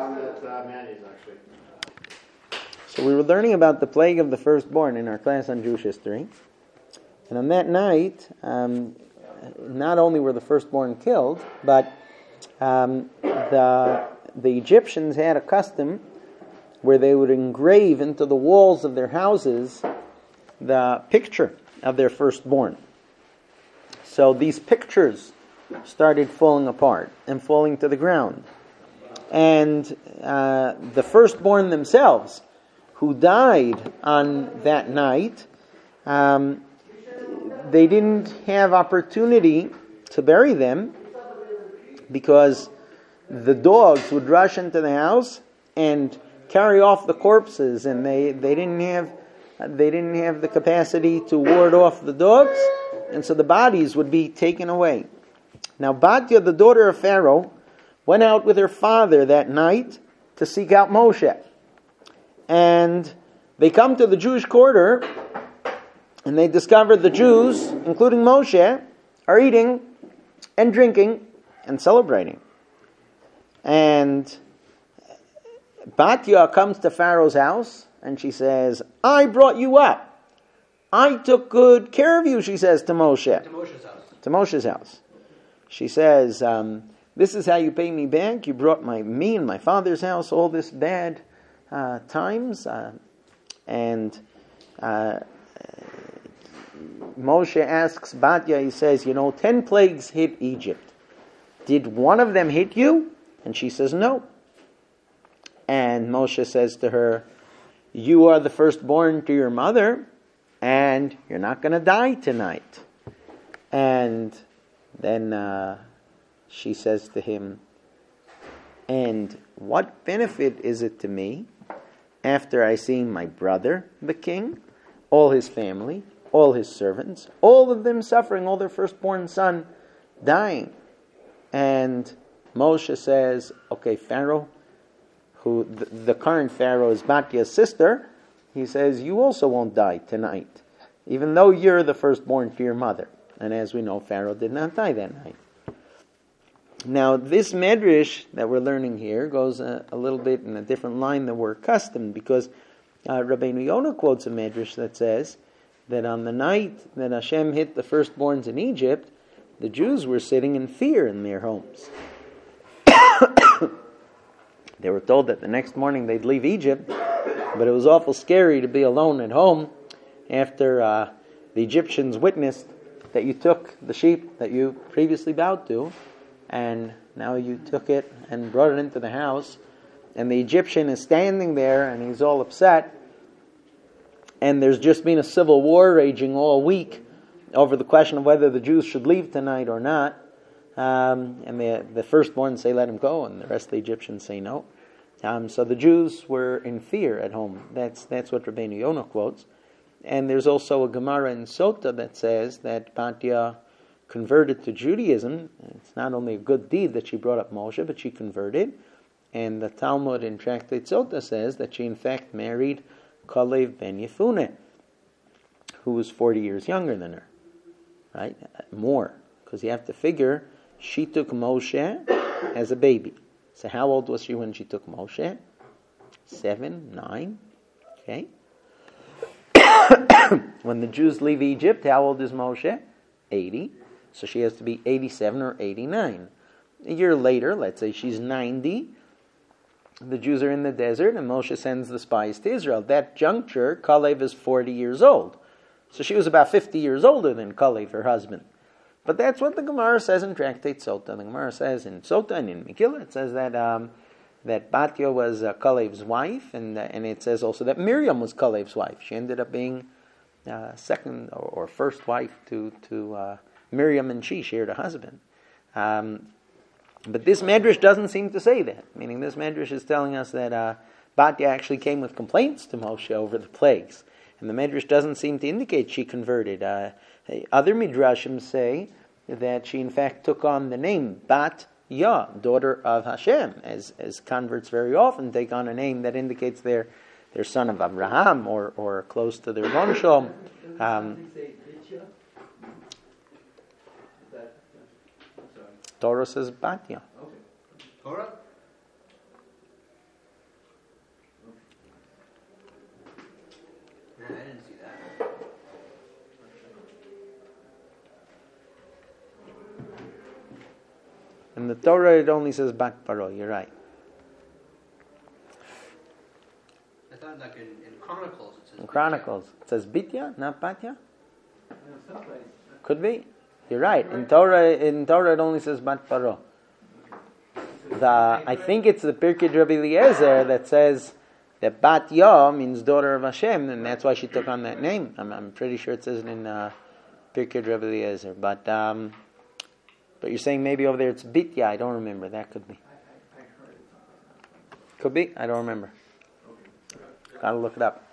found at Manny's, actually. So we were learning about the plague of the firstborn in our class on Jewish history. And on that night, not only were the firstborn killed, but the Egyptians had a custom where they would engrave into the walls of their houses the picture of their firstborn. So these pictures started falling apart and falling to the ground. And the firstborn themselves, who died on that night, they didn't have opportunity to bury them because the dogs would rush into the house and carry off the corpses, and they didn't have the capacity to ward off the dogs, and so the bodies would be taken away. Now Batya, the daughter of Pharaoh, went out with her father that night to seek out Moshe. And they come to the Jewish quarter, and they discover the Jews, including Moshe, are eating and drinking and celebrating. And Batya comes to Pharaoh's house, and she says, I brought you up. I took good care of you, she says to Moshe. To Moshe's house. To Moshe's house. She says, this is how you pay me back. You brought me and my father's house all this bad times. And Moshe asks Batya, he says, 10 plagues hit Egypt. Did one of them hit you? And she says, no. And Moshe says to her, you are the firstborn to your mother, and you're not going to die tonight. And then she says to him, and what benefit is it to me after I see my brother, the king, all his family, all his servants, all of them suffering, all their firstborn son dying? And Moshe says, okay, Pharaoh, who the current Pharaoh is Batya's sister, he says, you also won't die tonight, even though you're the firstborn to your mother. And as we know, Pharaoh did not die that night. Now, this medrash that we're learning here goes a little bit in a different line than we're accustomed, because Rabbeinu Yonah quotes a medrash that says that on the night that Hashem hit the firstborns in Egypt, the Jews were sitting in fear in their homes. They were told that the next morning they'd leave Egypt, but it was awful scary to be alone at home after the Egyptians witnessed that you took the sheep that you previously bowed to, and now you took it and brought it into the house, and the Egyptian is standing there and he's all upset, and there's just been a civil war raging all week over the question of whether the Jews should leave tonight or not. And the firstborn say let him go, and the rest of the Egyptians say no. So the Jews were in fear at home. That's what Rabbeinu Yonah quotes. And there's also a Gemara in Sota that says that Batya converted to Judaism. It's not only a good deed that she brought up Moshe, but she converted. And the Talmud in Tractate Sota says that she in fact married Kalev ben Yefuneh, who was 40 years younger than her. Right? More. Because you have to figure, she took Moshe as a baby. So how old was she when she took Moshe? 7, 9. Okay. When the Jews leave Egypt, how old is Moshe? 80. So she has to be 87 or 89. A year later, let's say she's 90. The Jews are in the desert, and Moshe sends the spies to Israel. At that juncture, Kalev is 40 years old. So she was about 50 years older than Kalev, her husband. But that's what the Gemara says in Tractate Sota. The Gemara says in Sota and in Megillah, it says that Batya was Kalev's wife, and it says also that Miriam was Kalev's wife. She ended up being second or first wife to Miriam, and she shared a husband. But this medrash doesn't seem to say that. Meaning this medrash is telling us that Batya actually came with complaints to Moshe over the plagues. And the medrash doesn't seem to indicate she converted. Other midrashim say that she in fact took on the name Bat Yah, daughter of Hashem, as converts very often take on a name that indicates they're son of Abraham or close to their Ronshom. Torah says Bat Yah. Torah? In the Torah, it only says Bat Paro. You're right. I thought like in Chronicles it says. In Chronicles, it says Bitya, not Batya. Could be. You're right. In Torah, it only says Bat Paro. I think it's the Pirkei Rabbi Eliezer that says that Bat Ya means daughter of Hashem, and that's why she took on that name. I'm pretty sure it says it in Pirkei Rabbi Eliezer. But you're saying maybe over there it's Bitya. I don't remember. That could be. Could be. I don't remember. Gotta look it up.